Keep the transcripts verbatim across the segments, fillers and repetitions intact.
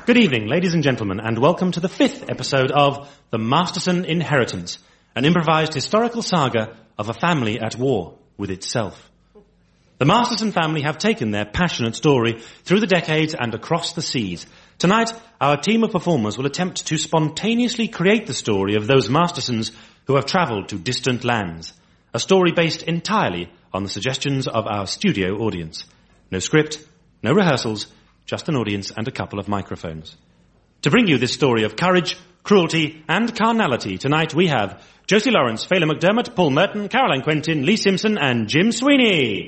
Good evening, ladies and gentlemen, and welcome to the fifth episode of The Masterson Inheritance, an improvised historical saga of a family at war with itself. The Masterson family have taken their passionate story through the decades and across the seas. Tonight, our team of performers will attempt to spontaneously create the story of those Mastersons who have travelled to distant lands. A story based entirely on the suggestions of our studio audience. No script, no rehearsals, just an audience and a couple of microphones. To bring you this story of courage, cruelty and carnality, tonight we have Josie Lawrence, Phelan McDermott, Paul Merton, Caroline Quentin, Lee Simpson and Jim Sweeney.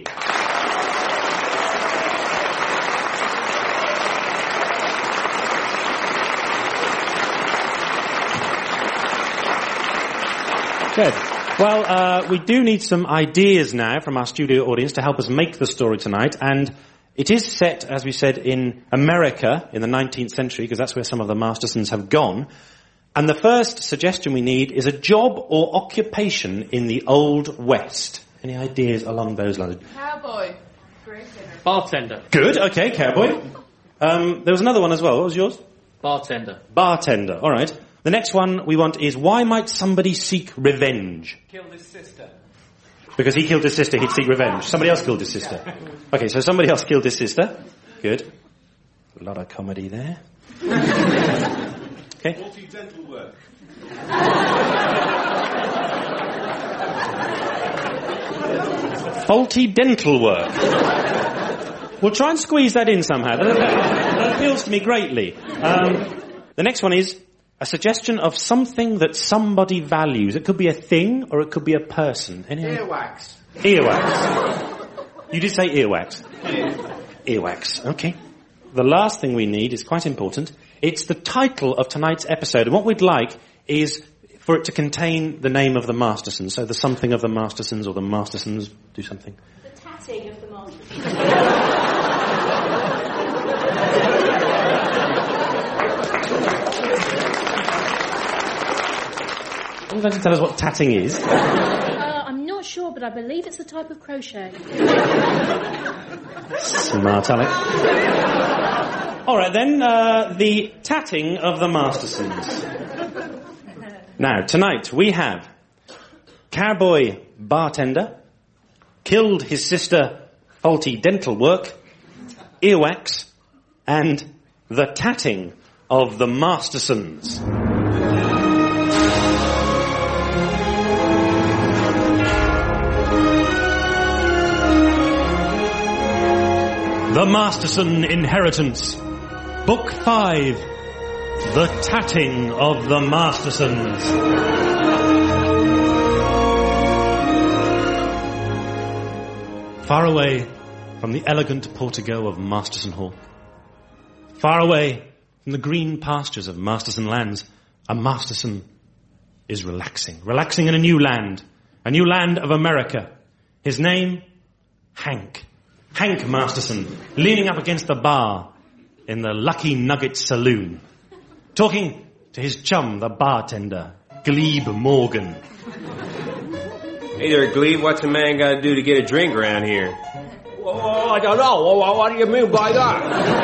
Good. Well, uh, we do need some ideas now from our studio audience to help us make the story tonight, and it is set, as we said, in America in the nineteenth century, because that's where some of the Mastersons have gone. And the first suggestion we need is a job or occupation in the Old West. Any ideas along those lines? Cowboy. Bartender. Good, okay, cowboy. Um, there was another one as well. What was yours? Bartender. Bartender, all right. The next one we want is, why might somebody seek revenge? Killed his sister. Because he killed his sister, he'd seek revenge. Somebody else killed his sister. Okay, so somebody else killed his sister. Good. A lot of comedy there. Okay. Faulty dental work. Faulty dental work. We'll try and squeeze that in somehow. That, that appeals to me greatly. Um, the next one is a suggestion of something that somebody values. It could be a thing or it could be a person. Any Earwax. Earwax. You did say earwax. Yeah. Earwax. Okay. The last thing we need is quite important. It's the title of tonight's episode. And what we'd like is for it to contain the name of the Mastersons. So the something of the Mastersons or the Mastersons do something. The tatting of the Mastersons. Would you like to tell us what tatting is? Uh, I'm not sure, but I believe it's a type of crochet. Smart, Alex. All right, then, uh, the tatting of the Mastersons. Now, tonight we have cowboy bartender, killed his sister, faulty dental work, earwax, and the tatting of the Mastersons. The Masterson Inheritance, Book five, The Tatting of the Mastersons. Far away from the elegant portico of Masterson Hall, far away from the green pastures of Masterson lands, a Masterson is relaxing, relaxing in a new land, a new land of America. His name, Hank. Hank Masterson, leaning up against the bar in the Lucky Nugget Saloon, talking to his chum, the bartender, Glebe Morgan. Hey there, Glebe, what's a man got to do to get a drink around here? Oh, I don't know. What, what do you mean by that?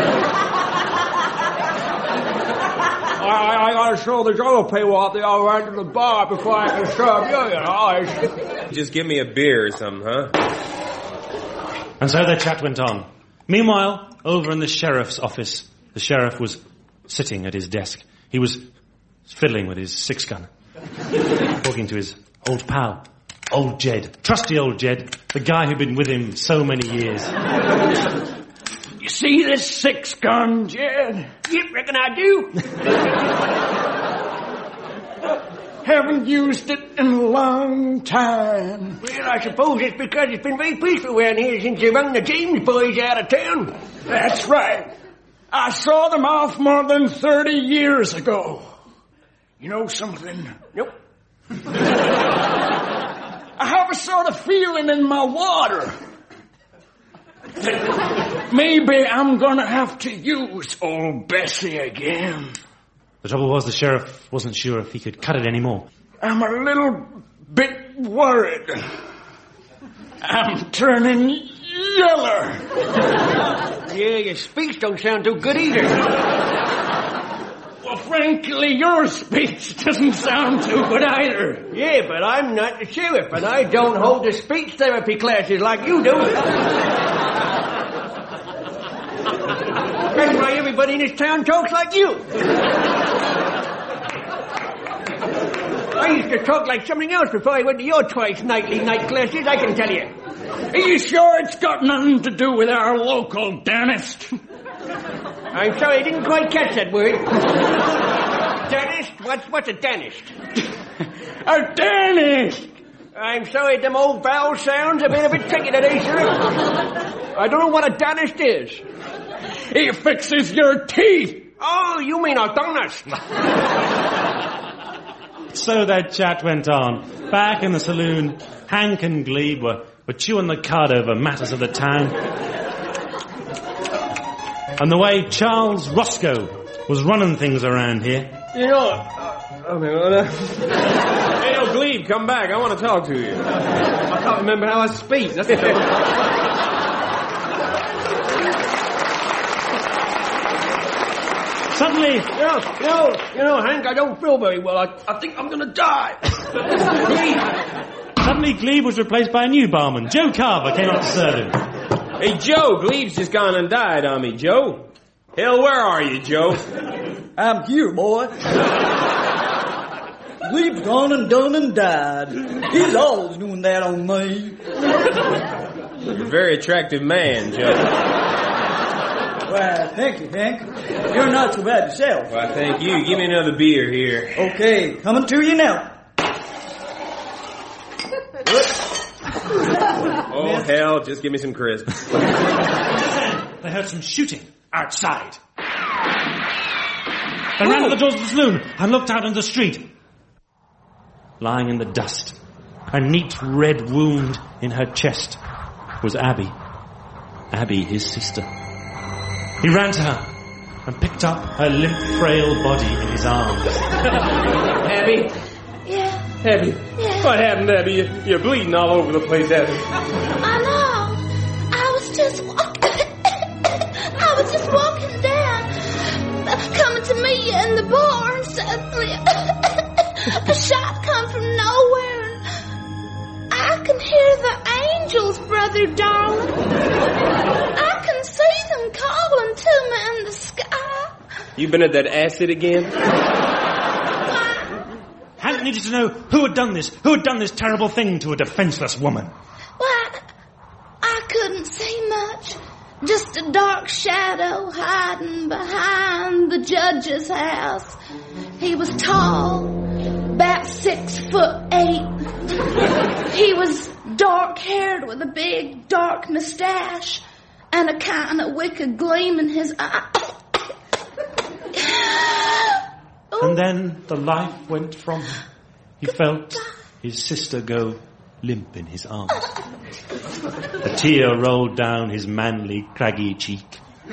I, I gotta show the other people out there around to the bar before I can serve you, you know. Just give me a beer or something, huh? And so their chat went on. Meanwhile, over in the sheriff's office, the sheriff was sitting at his desk. He was fiddling with his six-gun, talking to his old pal, old Jed, trusty old Jed, the guy who'd been with him so many years. You see this six-gun, Jed? Yep, reckon I do. Haven't used it in a long time. Well, I suppose it's because it's been very peaceful around here since you rung the James boys out of town. That's right. I saw them off more than thirty years ago. You know something? Nope. I have a sort of feeling in my water that maybe I'm gonna have to use old Bessie again. The trouble was the sheriff wasn't sure if he could cut it anymore. I'm a little bit worried. I'm turning yeller. Yeah, your speech don't sound too good either. frankly, your speech doesn't sound too good either. Yeah, but I'm not the sheriff, and I don't hold the speech therapy classes like you do. That's why everybody in this town talks like you. I used to talk like something else before I went to your twice nightly night classes, I can tell you. Are you sure it's got nothing to do with our local dentist? I'm sorry, I didn't quite catch that word. Dentist? What's, what's a dentist? A dentist! I'm sorry, them old vowel sounds have been a bit tricky today, sir. I don't know what a dentist is. He fixes your teeth. Oh, you mean a dentist? So their chat went on. Back in the saloon, Hank and Glebe were, were chewing the cud over matters of the town. And the way Charles Roscoe was running things around here. You know, uh, I mean, uh, hey, yo, Glebe, come back. I want to talk to you. I can't remember how I speak. That's the trouble. Suddenly, You know, you know, you know, Hank, I don't feel very well. I, I think I'm gonna die. suddenly Glebe was replaced by a new barman. Joe Carver came up to serve him. Hey, Joe, Glebe's just gone and died on me, Joe. Hell, where are you, Joe? I'm here, boy. Glebe's gone and done and died. He's always doing that on me. You're a very attractive man, Joe. Why, thank you, Hank. You're not so bad yourself. Why, thank you. Give me another beer here. Okay, coming to you now. Oh, hell, just give me some crisp. They heard some shooting outside. They ran to the doors of the saloon and looked out on the street. Lying in the dust, a neat red wound in her chest, was Abby. Abby, his sister. He ran to her and picked up her limp, frail body in his arms. Abby? Yeah, Abby? yeah. What happened, Abby? You, you're bleeding all over the place, Abby. I know. I was just walking. I was just walking down, coming to meet you in the bar, and suddenly a shot come from nowhere. I can hear the angels, brother darling. I can see them calling to me in the sky. You been at that acid again? Hank needed to know who had done this, who had done this terrible thing to a defenseless woman. Why, I couldn't see much. Just a dark shadow hiding behind the judge's house. He was tall, about six foot eight. He was dark-haired with a big, dark mustache and a kind of wicked gleam in his eye. And then the life went from him. He felt his sister go limp in his arms. A tear rolled down his manly, craggy cheek.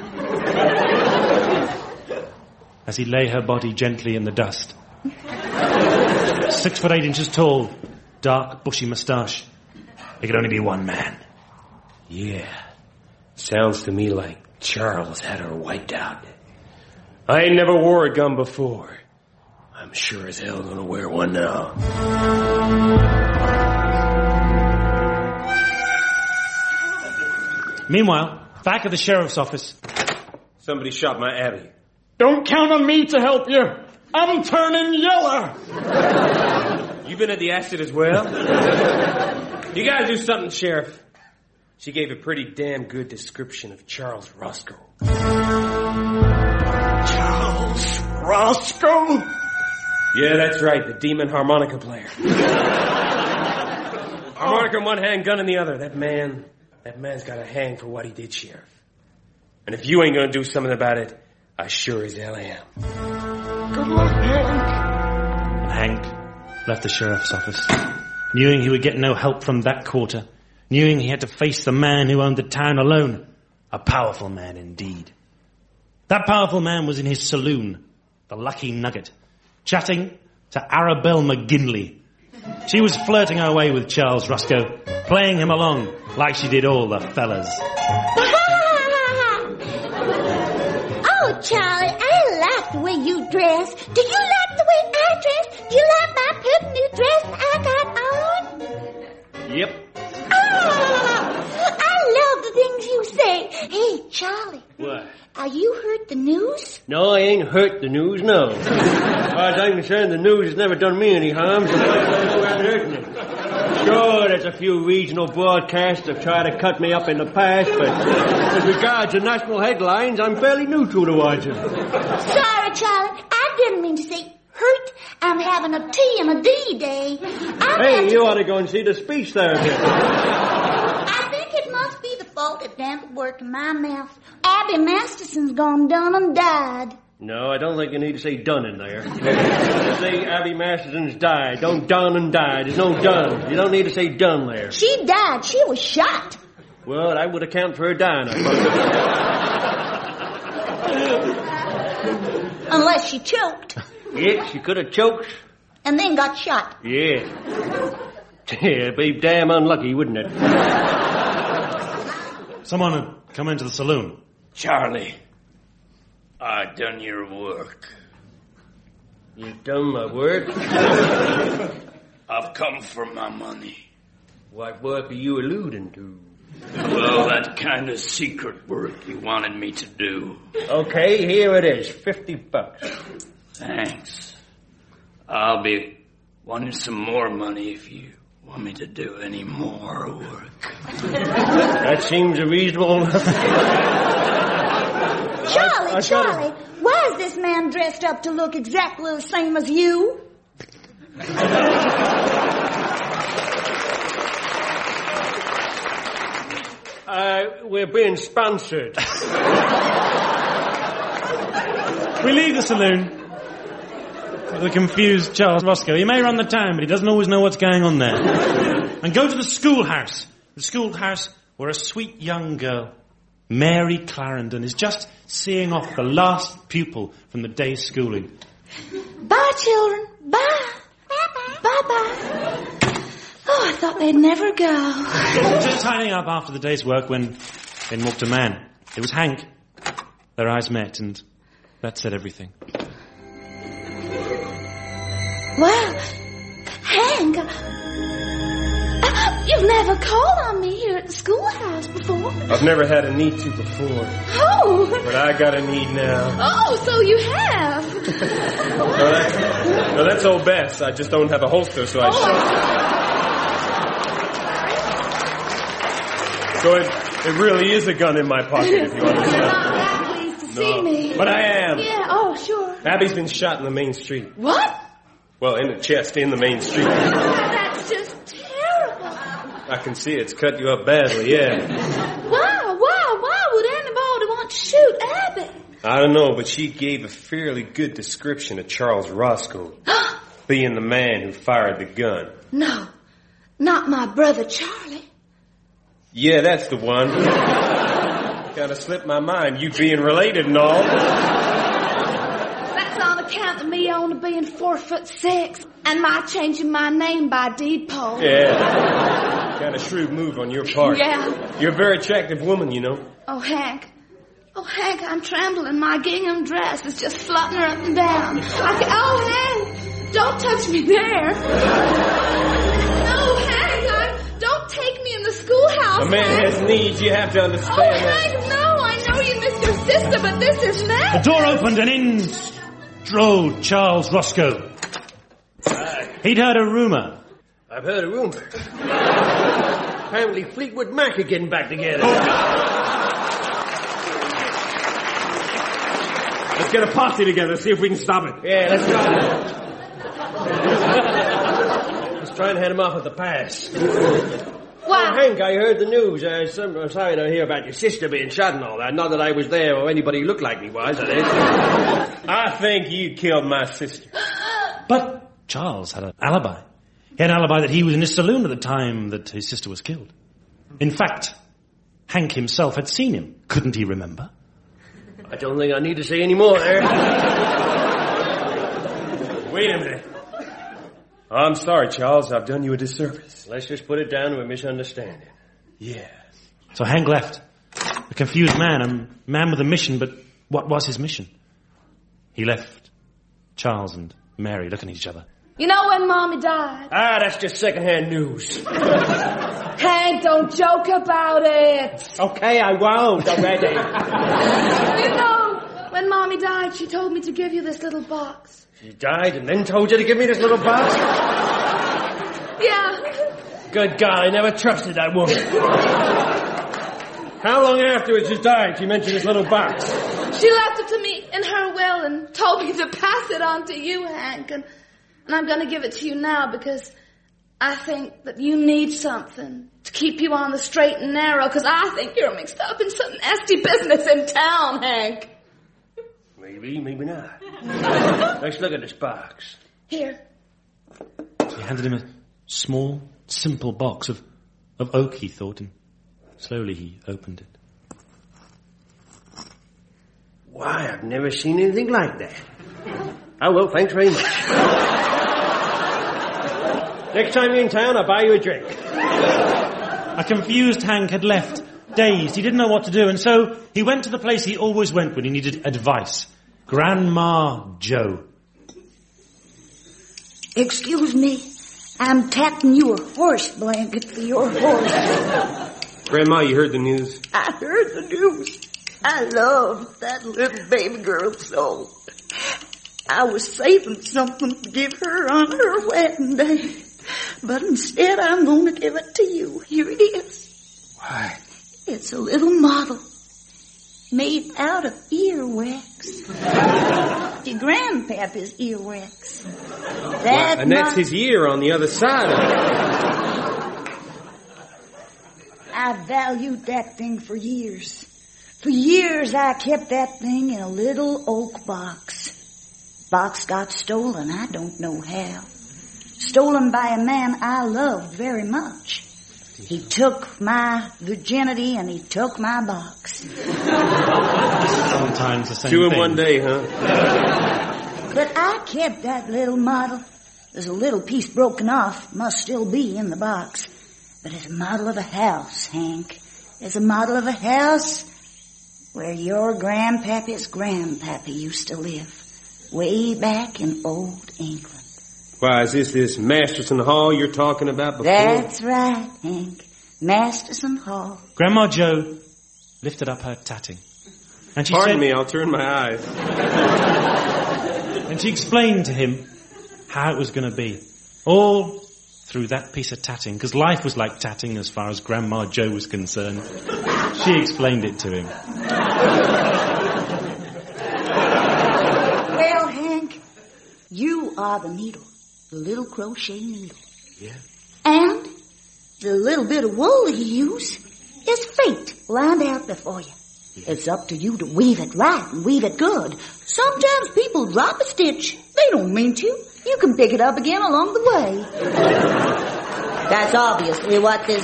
As he lay her body gently in the dust. Six foot eight inches tall, dark, bushy moustache. There could only be one man. Yeah. Sounds to me like Charles had her wiped out. I ain't never wore a gun before. I'm sure as hell gonna wear one now. Meanwhile, back at the sheriff's office. Somebody shot my Abby. Don't count on me to help you. I'm turning yellow. You been at the acid as well? You gotta do something, Sheriff. She gave a pretty damn good description of Charles Roscoe. Charles Roscoe? Yeah, that's right, the demon harmonica player. Harmonica in one hand, gun in the other. That man, that man's got a hang for what he did, Sheriff. And if you ain't gonna do something about it, I sure as hell am. Good luck, Hank. Hank left the sheriff's office, knowing he would get no help from that quarter, knowing he had to face the man who owned the town alone. A powerful man indeed. That powerful man was in his saloon, the Lucky Nugget, chatting to Arabelle McGinley. She was flirting her way with Charles Roscoe, playing him along like she did all the fellas. Oh, Charlie, I like like the way you dress. Do you like the way I dress? Do you like my pert new dress I got on? Yep. Oh, I love the things you say. Hey, Charlie. What? Are you heard the news? No, I ain't hurt the news, no. As far as I'm concerned, the news has never done me any harm, so I don't know I'm hurting it. Sure, there's a few regional broadcasts that try to cut me up in the past, but as regards the national headlines, I'm fairly neutral towards them. Sorry, Charlie. I didn't mean to say hurt. I'm having a T and a D day. I'm Hey, having- you ought to go and see the speech therapist. I think it must be the fault of dental work in my mouth. Abby Masterson's gone done and died. No, I don't think you need to say done in there. You say Abby Masterson's died. Don't done and died. There's no done. You don't need to say done there. She died. She was shot. Well, that would account for her dying, I suppose. Unless she choked Yeah, she could have choked. and then got shot. Yeah. Yeah, it'd be damn unlucky, wouldn't it? Someone had come into the saloon. Charlie, I done your work. You've done my work. I've come for my money. What work are you alluding to? Well, that kind of secret work you wanted me to do. Okay, here it is. Fifty bucks. Thanks. I'll be wanting some more money if you want me to do any more work. That seems a reasonable enough. Charlie, I- I Charlie, why is this man dressed up to look exactly the same as you? Uh, we're being sponsored. We leave the saloon. The confused Charles Roscoe. He may run the town, but he doesn't always know what's going on there. And go to the schoolhouse. The schoolhouse where a sweet young girl, Mary Clarendon, is just seeing off the last pupil from the day's schooling. Bye, children. Bye. Bye-bye. Bye-bye. Oh, I thought they'd never go. Just tidying up after the day's work when in walked a man. It was Hank. Their eyes met, and that said everything. Well, Hank, uh, you've never called on me here at the schoolhouse before. I've never had a need to before, Oh, but I got a need now. oh, so you have. No, that's, no, that's old Bess. I just don't have a holster, so I Oh, shot. So it, it really is a gun in my pocket, if you You're understand. not that pleased to see me. But I am. Yeah, oh, sure. Abby's been shot in the main street. What? Well, in the chest, in the main street. That's just terrible. I can see it's cut you up badly, yeah. Why, why, why would anybody want to shoot Abby? I don't know, but she gave a fairly good description of Charles Roscoe being the man who fired the gun. No, not my brother Charlie. Yeah, that's the one. Kinda slipped my mind, you being related and all. That's on account of me only being four foot six and my changing my name by deed poll. Yeah. Kind of shrewd move on your part. Yeah. You're a very attractive woman, you know. Oh, Hank. Oh, Hank, I'm trembling. My gingham dress is just fluttering up and down. I can, oh, Hank, don't touch me there. No, Hank, I, don't take me in the schoolhouse. A man Hank. has needs, you have to Oh, understand that. Hank, no, I know you miss your sister, but this is The mad. door opened and in strode Charles Roscoe. He'd heard a rumour. I've heard a rumor. Apparently Fleetwood Mac are getting back together. Let's get a posse together, see if we can stop it. Yeah, let's go. Let's try and head him off at the pass. Oh, Wow. Hank, I heard the news. Uh, some, I'm sorry to hear about your sister being shot and all that. Not that I was there or anybody who looked like me was, that is. I think you killed my sister. But Charles had an alibi. He had an alibi that he was in his saloon at the time that his sister was killed. In fact, Hank himself had seen him. Couldn't he remember? I don't think I need to say any more there. Wait a minute. I'm sorry, Charles. I've done you a disservice. Let's just put it down to a misunderstanding. Yeah. So Hank left. A confused man, a man with a mission, but what was his mission? he left Charles and Mary looking at each other. You know when Mommy died? Ah, that's just secondhand news. Hank, don't joke about it. Okay, I won't already. You know, when Mommy died, she told me to give you this little box. She died and then told you to give me this little box? Yeah. Good God, I never trusted that woman. How long afterwards she died she mentioned this little box? She left it to me in her will and told me to pass it on to you, Hank. And, and I'm going to give it to you now because I think that you need something to keep you on the straight and narrow because I think you're mixed up in some nasty business in town, Hank. Maybe, maybe not. Let's look at this box. Here. She handed him a small, simple box of, of oak, he thought, and slowly he opened it. Why, I've never seen anything like that. Oh, well, thanks very much. Next time you're in town, I'll buy you a drink. A confused Hank had left, dazed. He didn't know what to do, and so he went to the place he always went when he needed advice. Grandma Joe. Excuse me, I'm tapping you a horse blanket for your horse. Grandma, you heard the news? I heard the news. I love that little baby girl so. I was saving something to give her on her wedding day. But instead, I'm going to give it to you. Here it is. Why? It's a little model made out of earwax. Your grandpapa's earwax. That And that's mo- his ear on the other side of it. I valued that thing for years. For years, I kept that thing in a little oak box. Box got stolen, I don't know how. Stolen by a man I loved very much. He took my virginity and he took my box. Sometimes the same Two in thing. one day, huh? But I kept that little model. There's a little piece broken off, must still be in the box. But it's a model of a house, Hank. It's a model of a house where your grandpappy's grandpappy used to live. Way back in old England. Why, is this this Masterson Hall you're talking about before? That's right, Hank. Masterson Hall. Grandma Joe lifted up her tatting. And she Pardon said, me, I'll turn my eyes. and she explained to him how it was going to be. All through that piece of tatting, because life was like tatting as far as Grandma Joe was concerned. She explained it to him. Well, Hank, you are the needle. The little crochet needle. Yeah. And the little bit of wool you use is fate lined out before you. It's up to you to weave it right and weave it good. Sometimes people drop a stitch. They don't mean to. You can pick it up again along the way. That's obviously what this...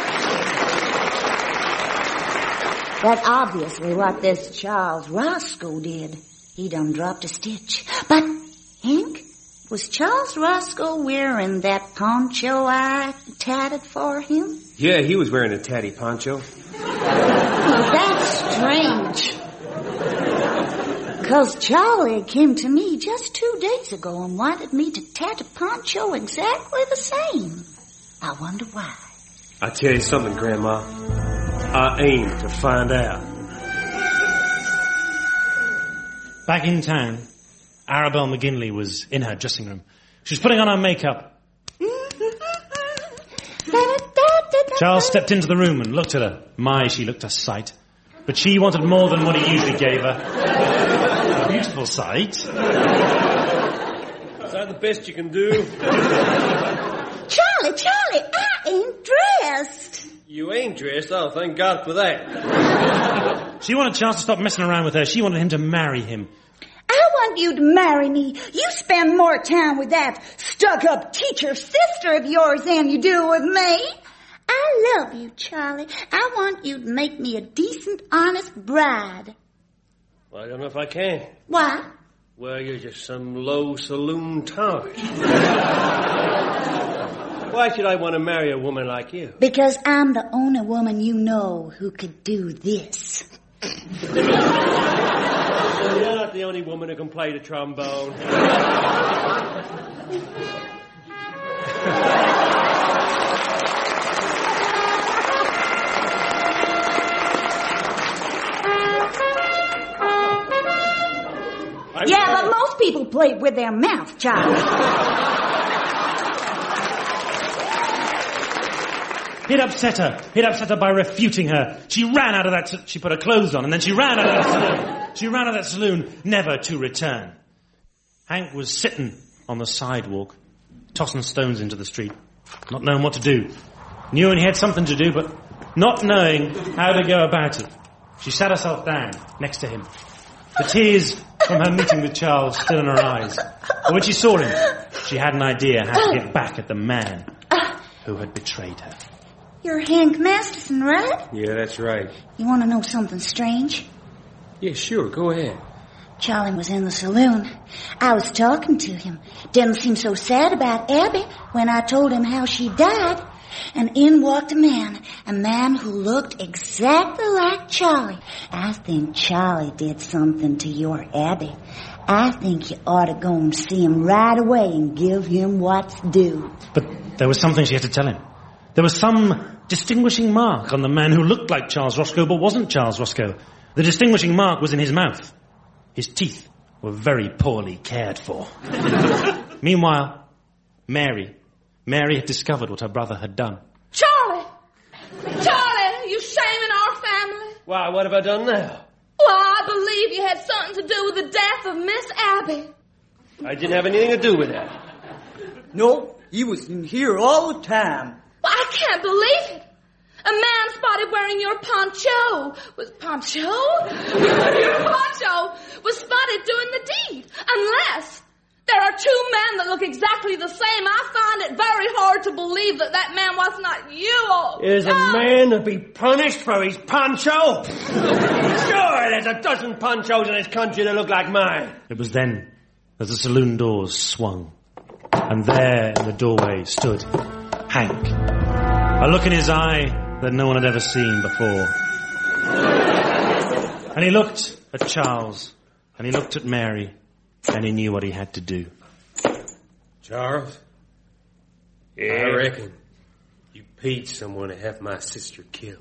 That's obviously what this Charles Roscoe did. He done dropped a stitch. But, Hank, was Charles Roscoe wearing that poncho I tatted for him? Yeah, he was wearing a tatty poncho. Well, that's strange. Because Charlie came to me just two days ago and wanted me to tat a poncho exactly the same. I wonder why. I tell you something, Grandma. I aim to find out. Back in town, Arabelle McGinley was in her dressing room. She was putting on her makeup. Charles stepped into the room and looked at her. My, she looked a sight. But she wanted more than what he usually gave her. A beautiful sight. Is that the best you can do? Charlie, Charlie, I ain't dressed. You ain't dressed? Oh, thank God for that. She wanted Charles to stop messing around with her. She wanted him to marry him. I want you to marry me. You spend more time with that stuck-up teacher sister of yours than you do with me. I love you, Charlie. I want you to make me a decent, honest bride. Well, I don't know if I can. Why? Well, you're just some low saloon tart. Why should I want to marry a woman like you? Because I'm the only woman you know who could do this. You're not the only woman who can play the trombone. Yeah, but most people play it with their mouth, Charlie. He'd upset her. He'd upset her by refuting her. She ran out of that... She put her clothes on, and then she ran out of that saloon. She ran out of that saloon, never to return. Hank was sitting on the sidewalk, tossing stones into the street, not knowing what to do. Knew he had something to do, but not knowing how to go about it. She sat herself down next to him. The tears from her meeting with Charles still in her eyes. But when she saw him, she had an idea how to get back at the man who had betrayed her. You're Hank Masterson, right? Yeah, that's right. You want to know something strange? Yeah, sure, go ahead. Charlie was in the saloon. I was talking to him. Didn't seem so sad about Abby when I told him how she died. And in walked a man, a man who looked exactly like Charlie. I think Charlie did something to your Abby. I think you ought to go and see him right away and give him what's due. But there was something she had to tell him. There was some distinguishing mark on the man who looked like Charles Roscoe but wasn't Charles Roscoe. The distinguishing mark was in his mouth. His teeth were very poorly cared for. Meanwhile, Mary... Mary had discovered what her brother had done. Charlie! Charlie, you shaming our family? Why, what have I done now? Well, I believe you had something to do with the death of Miss Abby. I didn't have anything to do with that. No, he was in here all the time. Well, I can't believe it. A man spotted wearing your poncho was poncho? Your poncho was spotted doing the deed. Unless there are two men that look exactly the same. I find it very hard to believe that that man was not you. Is a man to be punished for his poncho? Sure, there's a dozen ponchos in this country that look like mine. It was then that the saloon doors swung. And there in the doorway stood Hank. A look in his eye that no one had ever seen before. And he looked at Charles, and he looked at Mary, and he knew what he had to do. Charles? Yeah? I reckon you paid someone to have my sister killed.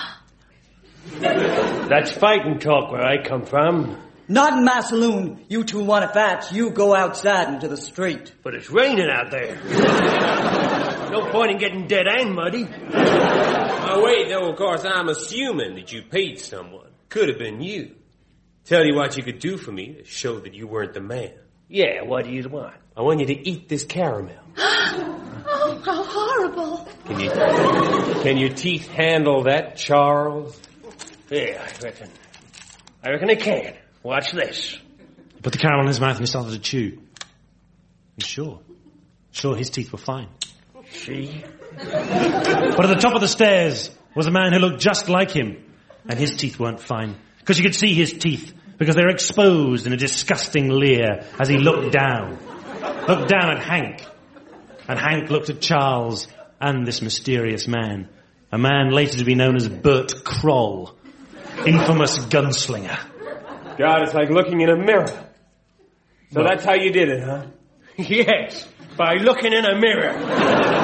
That's fighting talk where I come from. Not in my saloon. You two want to fight, you go outside into the street. But it's raining out there. No point in getting dead and muddy. Oh, wait, no, of course, I'm assuming that you paid someone. Could have been you. Tell you what you could do for me to show that you weren't the man. Yeah, what do you want? I want you to eat this caramel. Oh, how horrible. Can you, can your teeth handle that, Charles? Yeah, I reckon. I reckon I can. Watch this. He put the caramel in his mouth and he started to chew. And sure, sure his teeth were fine. See? But at the top of the stairs was a man who looked just like him, and his teeth weren't fine. Because you could see his teeth, because they were exposed in a disgusting leer as he looked down. Looked down at Hank. And Hank looked at Charles and this mysterious man. A man later to be known as Bert Kroll, infamous gunslinger. God, it's like looking in a mirror. So What? that's how you did it, huh? Yes, by looking in a mirror.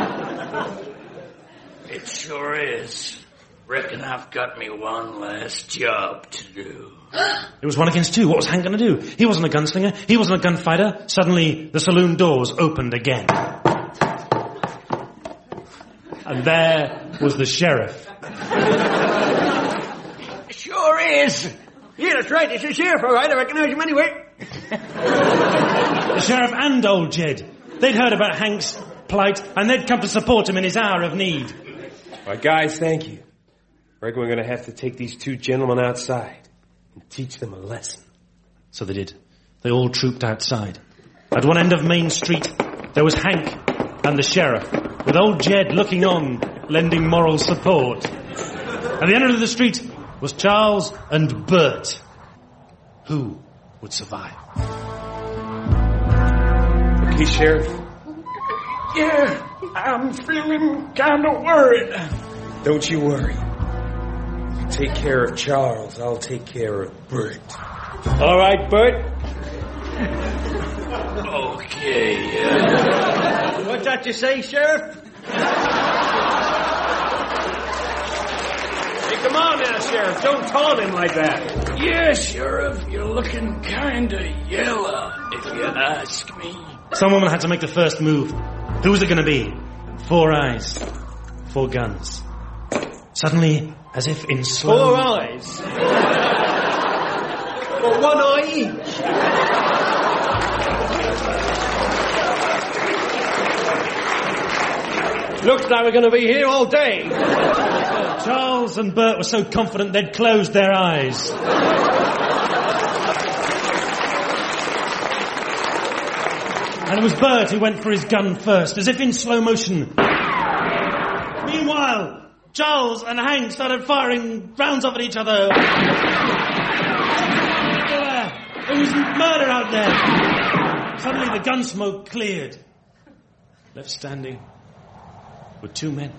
It sure is. Reckon I've got me one last job to do. It was one against two. What was Hank going to do? He wasn't a gunslinger. He wasn't a gunfighter. Suddenly, the saloon doors opened again. And there was the sheriff. Sure is. Yeah, that's right. It's the sheriff, all right. I recognize him anyway. The sheriff and old Jed. They'd heard about Hank's plight, and they'd come to support him in his hour of need. All right, guys, thank you. I reckon we're going to have to take these two gentlemen outside and teach them a lesson. So they did. They all trooped outside. At one end of Main Street, there was Hank and the sheriff, with old Jed looking on, lending moral support. At the end of the street was Charles and Bert. Who would survive? Okay, Sheriff? Yeah, I'm feeling kind of worried. Don't you worry. You take care of Charles, I'll take care of Bert. All right, Bert? Okay, yeah. What's that you say, Sheriff? Hey, come on now, Sheriff. Don't taunt him like that. Yeah, Sheriff, you're looking kinda yellow, if you ask me. Some woman had to make the first move. Who was it going to be? Four eyes. Four guns. Suddenly, as if in slow... Four eyes? Well, one eye each. Looks like we're going to be here all day. Charles and Bert were so confident they'd closed their eyes. And it was Bert who went for his gun first, as if in slow motion. Meanwhile, Charles and Hank started firing rounds off at each other. There was murder out there. Suddenly the gun smoke cleared. Left standing were two men.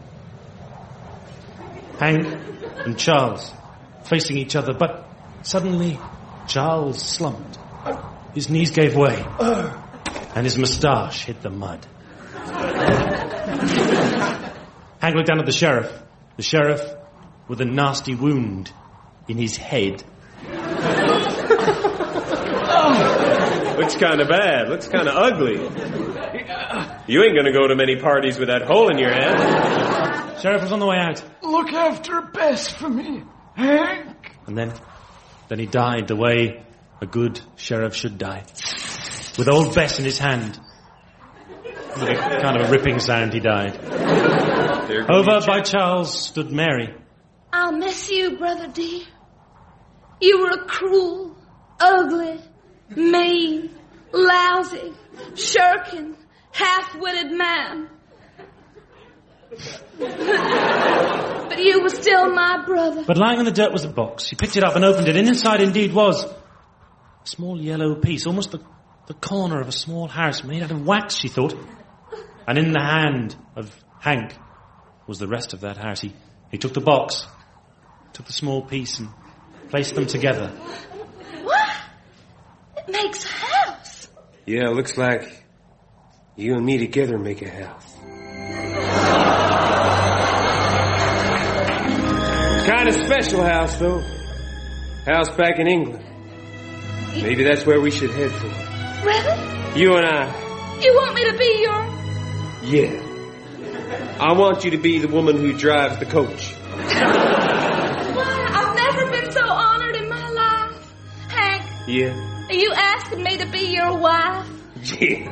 Hank and Charles facing each other, but suddenly Charles slumped. His knees gave way, and his moustache hit the mud. Hank looked down at the sheriff. The sheriff with a nasty wound in his head. Looks kind of bad. Looks kind of ugly. You ain't gonna go to many parties with that hole in your head. Sheriff was on the way out. Look after Bess for me, Hank. And then, then he died the way a good sheriff should die. With old Bess in his hand. With a kind of a ripping sound, he died. Over by Charles stood Mary. I'll miss you, Brother dear. You were a cruel, ugly, mean, lousy, shirking, half-witted man. But you were still my brother. But lying in the dirt was a box. He picked it up and opened it, and inside indeed was a small yellow piece, almost the, the corner of a small house made out of wax, she thought. And in the hand of Hank was the rest of that house. He, he took the box, took the small piece and placed them together. What? It makes a house. Yeah, looks like you and me together make a house. Kind of special house, though. House back in England. Maybe that's where we should head for. Really? You and I. You want me to be your... Yeah. I want you to be the woman who drives the coach. Why, I've never been so honored in my life. Hank, Yeah. are you asking me to be your wife? Yeah.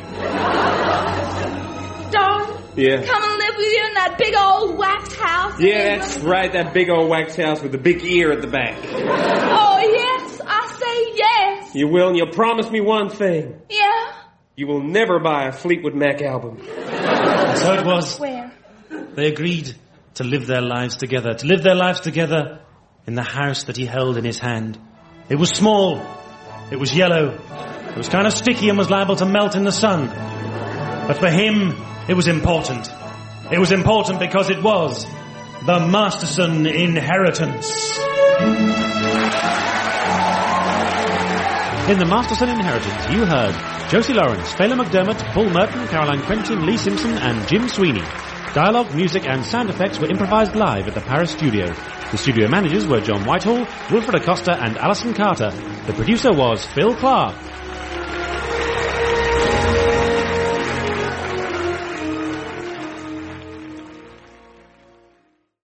Darling? Yeah. Come and live with you in that big old wax house? in Yeah, England? that's right, that big old wax house with the big ear at the back. Oh, yes, I say yes. You will, and you'll promise me one thing. Yeah? You will never buy a Fleetwood Mac album. And so it was. Where? They agreed to live their lives together, to live their lives together in the house that he held in his hand. It was small. It was yellow. It was kind of sticky and was liable to melt in the sun. But for him, it was important. It was important because it was the Masterson inheritance. In the Masterson inheritance, you heard Josie Lawrence, Fela McDermott, Paul Merton, Caroline Quentin, Lee Simpson, and Jim Sweeney. Dialogue, music, and sound effects were improvised live at the Paris studio. The studio managers were John Whitehall, Wilfred Acosta, and Alison Carter. The producer was Phil Clark.